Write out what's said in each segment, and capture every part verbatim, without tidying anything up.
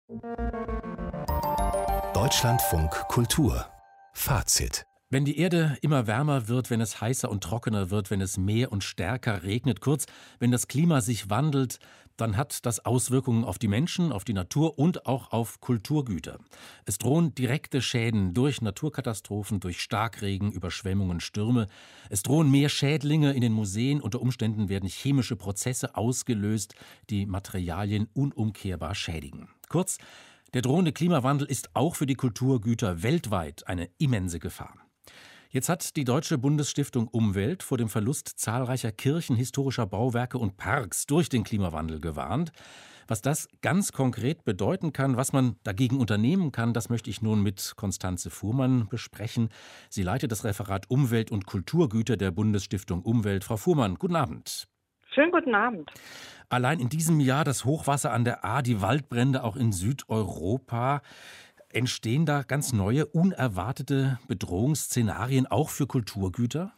Deutschlandfunk Kultur Fazit. Wenn die Erde immer wärmer wird, wenn es heißer und trockener wird, wenn es mehr und stärker regnet, kurz, wenn das Klima sich wandelt, dann hat das Auswirkungen auf die Menschen, auf die Natur und auch auf Kulturgüter. Es drohen direkte Schäden durch Naturkatastrophen, durch Starkregen, Überschwemmungen, Stürme. Es drohen mehr Schädlinge in den Museen. Unter Umständen werden chemische Prozesse ausgelöst, die Materialien unumkehrbar schädigen. Kurz, der drohende Klimawandel ist auch für die Kulturgüter weltweit eine immense Gefahr. Jetzt hat die Deutsche Bundesstiftung Umwelt vor dem Verlust zahlreicher Kirchen, historischer Bauwerke und Parks durch den Klimawandel gewarnt. Was das ganz konkret bedeuten kann, was man dagegen unternehmen kann, das möchte ich nun mit Constanze Fuhrmann besprechen. Sie leitet das Referat Umwelt und Kulturgüter der Bundesstiftung Umwelt. Frau Fuhrmann, guten Abend. Schönen guten Abend. Allein in diesem Jahr das Hochwasser an der Ahr, die Waldbrände auch in Südeuropa. Entstehen da ganz neue, unerwartete Bedrohungsszenarien auch für Kulturgüter?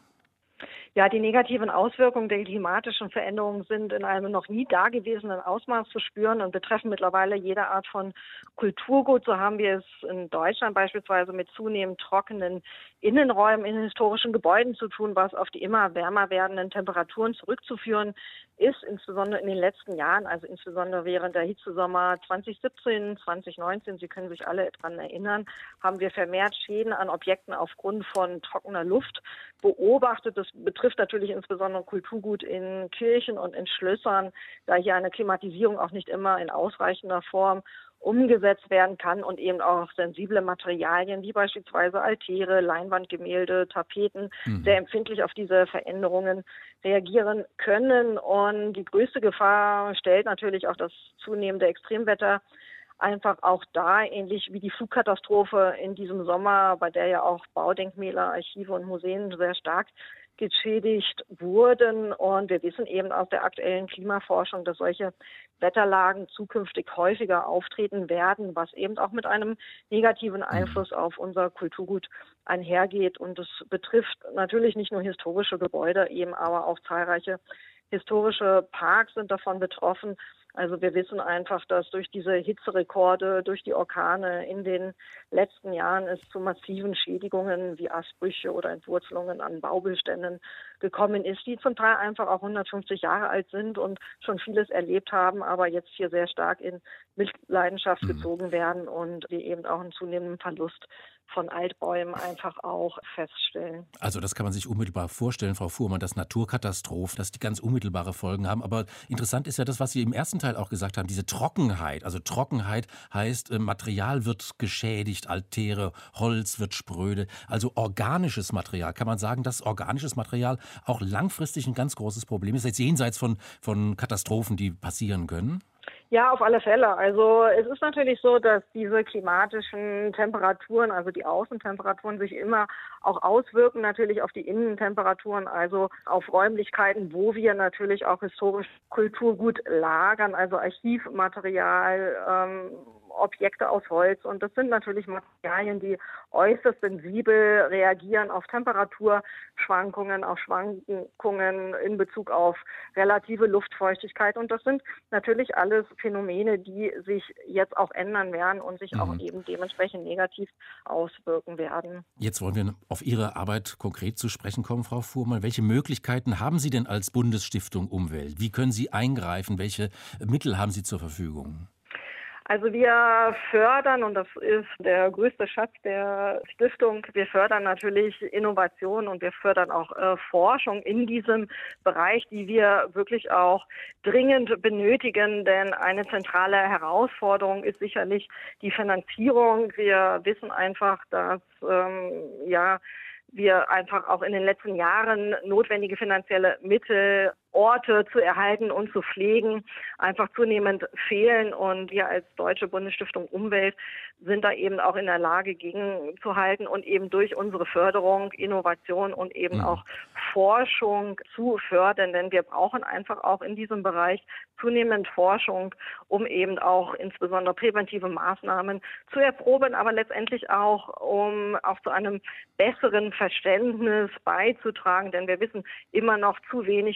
Ja, die negativen Auswirkungen der klimatischen Veränderungen sind in einem noch nie dagewesenen Ausmaß zu spüren und betreffen mittlerweile jede Art von Kulturgut. So haben wir es in Deutschland beispielsweise mit zunehmend trockenen Innenräumen in historischen Gebäuden zu tun, was auf die immer wärmer werdenden Temperaturen zurückzuführen ist, insbesondere in den letzten Jahren, also insbesondere während der Hitzesommer zwanzig siebzehn, zwanzig neunzehn, Sie können sich alle daran erinnern, haben wir vermehrt Schäden an Objekten aufgrund von trockener Luft beobachtet. Das betrifft natürlich insbesondere Kulturgut in Kirchen und in Schlössern, da hier eine Klimatisierung auch nicht immer in ausreichender Form umgesetzt werden kann und eben auch sensible Materialien wie beispielsweise Altäre, Leinwandgemälde, Tapeten mhm. sehr empfindlich auf diese Veränderungen reagieren können. Und die größte Gefahr stellt natürlich auch das zunehmende Extremwetter einfach auch dar, ähnlich wie die Flugkatastrophe in diesem Sommer, bei der ja auch Baudenkmäler, Archive und Museen sehr stark geschädigt wurden. Und wir wissen eben aus der aktuellen Klimaforschung, dass solche Wetterlagen zukünftig häufiger auftreten werden, was eben auch mit einem negativen Einfluss auf unser Kulturgut einhergeht. Und es betrifft natürlich nicht nur historische Gebäude, eben aber auch zahlreiche historische Parks sind davon betroffen. Also wir wissen einfach, dass durch diese Hitzerekorde, durch die Orkane in den letzten Jahren es zu massiven Schädigungen wie Astbrüche oder Entwurzelungen an Baubeständen gekommen ist, die zum Teil einfach auch hundertfünfzig Jahre alt sind und schon vieles erlebt haben, aber jetzt hier sehr stark in Mitleidenschaft gezogen werden und wir eben auch einen zunehmenden Verlust von Altbäumen einfach auch feststellen. Also das kann man sich unmittelbar vorstellen, Frau Fuhrmann, dass Naturkatastrophen, dass die ganz unmittelbare Folgen haben. Aber interessant ist ja das, was Sie im ersten Teil auch gesagt haben, diese Trockenheit. Also Trockenheit heißt, Material wird geschädigt, Altäre, Holz wird spröde. Also organisches Material. Kann man sagen, dass organisches Material auch langfristig ein ganz großes Problem ist, jetzt jenseits von, von Katastrophen, die passieren können? Ja, auf alle Fälle. Also es ist natürlich so, dass diese klimatischen Temperaturen, also die Außentemperaturen, sich immer auch auswirken natürlich auf die Innentemperaturen, also auf Räumlichkeiten, wo wir natürlich auch historisch Kulturgut lagern, also Archivmaterial, ähm, Objekte aus Holz. Und das sind natürlich Materialien, die äußerst sensibel reagieren auf Temperaturschwankungen, auf Schwankungen in Bezug auf relative Luftfeuchtigkeit. Und das sind natürlich alles Phänomene, die sich jetzt auch ändern werden und sich mhm. auch eben dementsprechend negativ auswirken werden. Jetzt wollen wir auf Ihre Arbeit konkret zu sprechen kommen, Frau Fuhrmann. Welche Möglichkeiten haben Sie denn als Bundesstiftung Umwelt? Wie können Sie eingreifen? Welche Mittel haben Sie zur Verfügung? Also wir fördern, und das ist der größte Schatz der Stiftung, wir fördern natürlich Innovation und wir fördern auch äh, Forschung in diesem Bereich, die wir wirklich auch dringend benötigen, denn eine zentrale Herausforderung ist sicherlich die Finanzierung. Wir wissen einfach, dass ähm, ja wir einfach auch in den letzten Jahren notwendige finanzielle Mittel, Orte zu erhalten und zu pflegen, einfach zunehmend fehlen. Und wir als Deutsche Bundesstiftung Umwelt sind da eben auch in der Lage, gegenzuhalten und eben durch unsere Förderung, Innovation und eben mhm. auch Forschung zu fördern. Denn wir brauchen einfach auch in diesem Bereich zunehmend Forschung, um eben auch insbesondere präventive Maßnahmen zu erproben, aber letztendlich auch, um auch zu einem besseren Verständnis beizutragen. Denn wir wissen immer noch zu wenig über die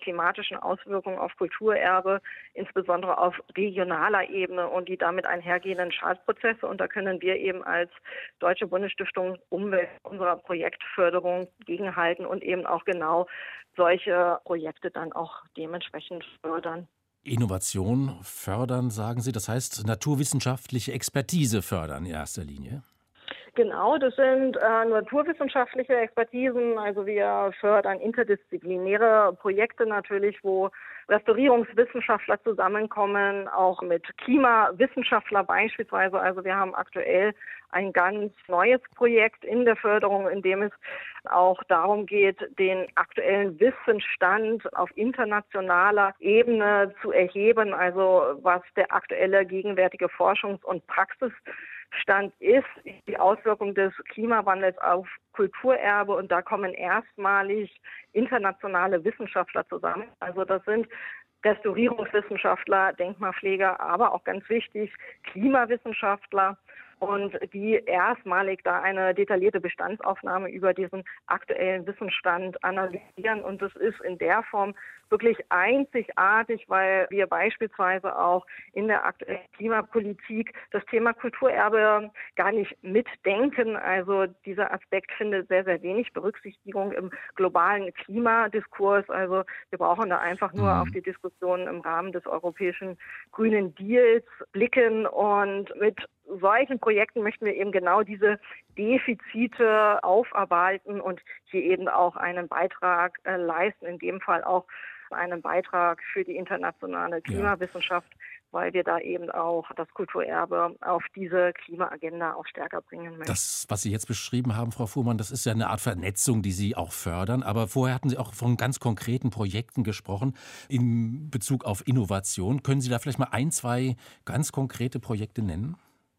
klimatischen Auswirkungen auf Kulturerbe, insbesondere auf regionaler Ebene und die damit einhergehenden Schadprozesse. Und da können wir eben als Deutsche Bundesstiftung Umwelt unserer Projektförderung gegenhalten und eben auch genau solche Projekte dann auch dementsprechend fördern. Innovation fördern, sagen Sie, das heißt naturwissenschaftliche Expertise fördern in erster Linie? Genau, das sind äh, naturwissenschaftliche Expertisen. Also wir fördern interdisziplinäre Projekte natürlich, wo Restaurierungswissenschaftler zusammenkommen, auch mit Klimawissenschaftler beispielsweise. Also wir haben aktuell ein ganz neues Projekt in der Förderung, in dem es auch darum geht, den aktuellen Wissensstand auf internationaler Ebene zu erheben, also was der aktuelle gegenwärtige Forschungs- und Praxisstand ist, die Auswirkung des Klimawandels auf Kulturerbe, und da kommen erstmalig internationale Wissenschaftler zusammen. Also das sind Restaurierungswissenschaftler, Denkmalpfleger, aber auch ganz wichtig Klimawissenschaftler, und die erstmalig da eine detaillierte Bestandsaufnahme über diesen aktuellen Wissensstand analysieren. Und das ist in der Form wirklich einzigartig, weil wir beispielsweise auch in der aktuellen Klimapolitik das Thema Kulturerbe gar nicht mitdenken. Also dieser Aspekt findet sehr, sehr wenig Berücksichtigung im globalen Klimadiskurs. Also wir brauchen da einfach nur mhm. auf die Diskussionen im Rahmen des europäischen Grünen Deals blicken, und mit solchen Projekten möchten wir eben genau diese Defizite aufarbeiten und hier eben auch einen Beitrag äh, leisten, in dem Fall auch einen Beitrag für die internationale Klimawissenschaft, ja. weil wir da eben auch das Kulturerbe auf diese Klimaagenda auch stärker bringen möchten. Das, was Sie jetzt beschrieben haben, Frau Fuhrmann, das ist ja eine Art Vernetzung, die Sie auch fördern. Aber vorher hatten Sie auch von ganz konkreten Projekten gesprochen in Bezug auf Innovation. Können Sie da vielleicht mal ein, zwei ganz konkrete Projekte nennen?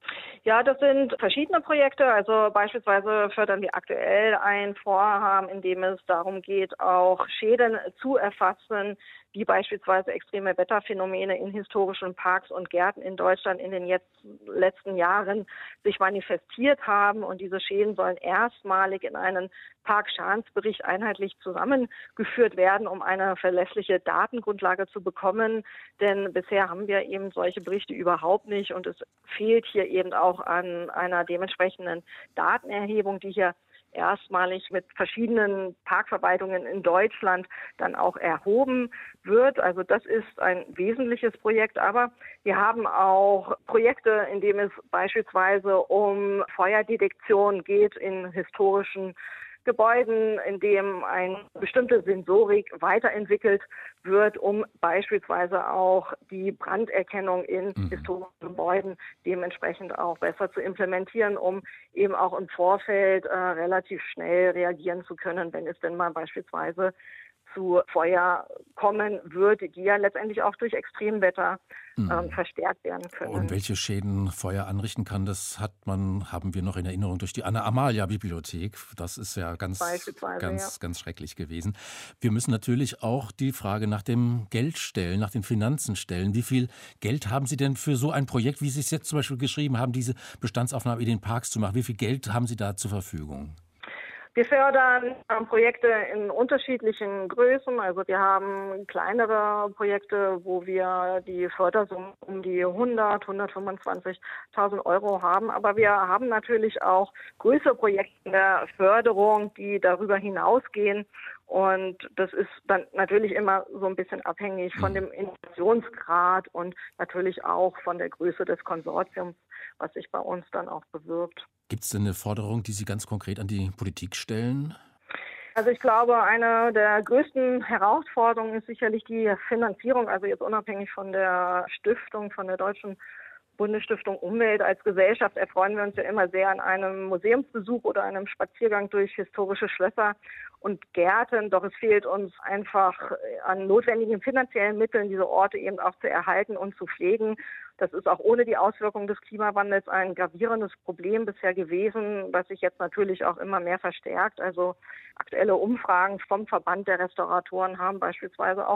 Ja, das sind verschiedene Projekte. Also beispielsweise fördern wir aktuell ein Vorhaben, in dem es darum geht, auch Schäden zu erfassen, wie beispielsweise extreme Wetterphänomene in historischen Parks und Gärten in Deutschland in den jetzt letzten Jahren sich manifestiert haben. Und diese Schäden sollen erstmalig in einen Parkschadensbericht einheitlich zusammengeführt werden, um eine verlässliche Datengrundlage zu bekommen. Denn bisher haben wir eben solche Berichte überhaupt nicht, und es fehlt hier eben auch an einer dementsprechenden Datenerhebung, die hier erstmalig mit verschiedenen Parkverwaltungen in Deutschland dann auch erhoben wird. Also das ist ein wesentliches Projekt. Aber wir haben auch Projekte, in denen es beispielsweise um Feuerdetektion geht in historischen Gebäuden, in dem eine bestimmte Sensorik weiterentwickelt wird, um beispielsweise auch die Branderkennung in mhm. historischen Gebäuden dementsprechend auch besser zu implementieren, um eben auch im Vorfeld äh, relativ schnell reagieren zu können, wenn es denn mal beispielsweise zu Feuer kommen wird, die ja letztendlich auch durch Extremwetter ähm, mhm. verstärkt werden können. Und welche Schäden Feuer anrichten kann, das hat man, haben wir noch in Erinnerung durch die Anna-Amalia-Bibliothek. Das ist ja ganz, ganz, ja. ganz schrecklich gewesen. Wir müssen natürlich auch die Frage nach dem Geld stellen, nach den Finanzen stellen. Wie viel Geld haben Sie denn für so ein Projekt, wie Sie es jetzt zum Beispiel geschrieben haben, diese Bestandsaufnahme in den Parks zu machen? Wie viel Geld haben Sie da zur Verfügung? Wir fördern ähm, Projekte in unterschiedlichen Größen. Also wir haben kleinere Projekte, wo wir die Fördersumme um die hundert, hundertfünfundzwanzigtausend Euro haben. Aber wir haben natürlich auch größere Projekte in der Förderung, die darüber hinausgehen. Und das ist dann natürlich immer so ein bisschen abhängig von dem Innovationsgrad und natürlich auch von der Größe des Konsortiums, was sich bei uns dann auch bewirbt. Gibt es denn eine Forderung, die Sie ganz konkret an die Politik stellen? Also ich glaube, eine der größten Herausforderungen ist sicherlich die Finanzierung, also jetzt unabhängig von der Stiftung, von der Deutschen Bundesstiftung Umwelt. Als Gesellschaft erfreuen wir uns ja immer sehr an einem Museumsbesuch oder einem Spaziergang durch historische Schlösser und Gärten. Doch es fehlt uns einfach an notwendigen finanziellen Mitteln, diese Orte eben auch zu erhalten und zu pflegen. Das ist auch ohne die Auswirkungen des Klimawandels ein gravierendes Problem bisher gewesen, was sich jetzt natürlich auch immer mehr verstärkt. Also aktuelle Umfragen vom Verband der Restauratoren haben beispielsweise auch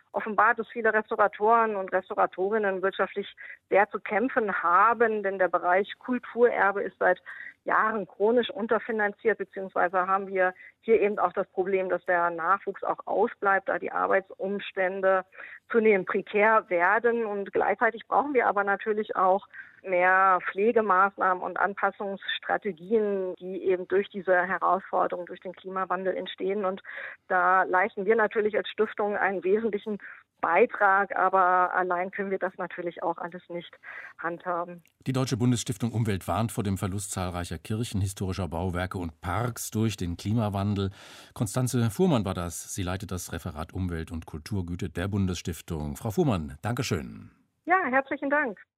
offenbart, dass viele Restauratoren und Restauratorinnen wirtschaftlich sehr zu kämpfen haben, denn der Bereich Kulturerbe ist seit Jahren chronisch unterfinanziert, beziehungsweise haben wir hier eben auch das Problem, dass der Nachwuchs auch ausbleibt, da die Arbeitsumstände zunehmend prekär werden. Und gleichzeitig brauchen wir aber natürlich auch mehr Pflegemaßnahmen und Anpassungsstrategien, die eben durch diese Herausforderung, durch den Klimawandel entstehen. Und da leisten wir natürlich als Stiftung einen wesentlichen Beitrag, aber allein können wir das natürlich auch alles nicht handhaben. Die Deutsche Bundesstiftung Umwelt warnt vor dem Verlust zahlreicher Kirchen, historischer Bauwerke und Parks durch den Klimawandel. Constanze Fuhrmann war das. Sie leitet das Referat Umwelt und Kulturgüter der Bundesstiftung. Frau Fuhrmann, Dankeschön. Ja, herzlichen Dank.